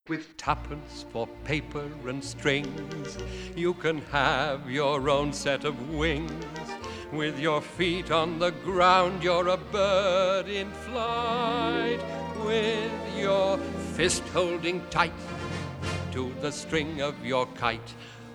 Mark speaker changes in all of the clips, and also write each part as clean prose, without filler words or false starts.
Speaker 1: With tuppence for paper and strings, you can have your own set of wings. With your feet on the ground, you're a bird in flight. With your fist holding tight to the string of your kite.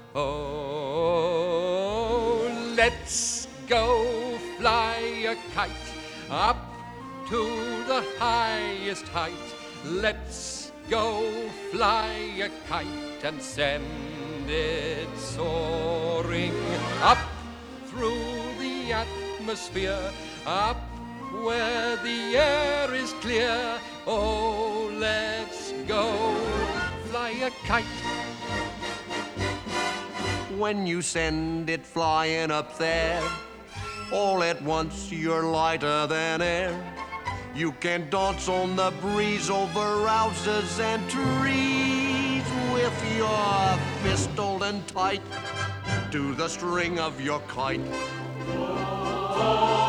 Speaker 1: Oh, let's go fly a kite up to the highest height. Let's go fly a kite and send it soaring up through the atmosphere, up where the air is clear. Oh, let's go fly a kite.
Speaker 2: When you send it flying up there, all at once you're lighter than air. You can dance on the breeze over houses and trees with your fist holding tight to the string of your kite.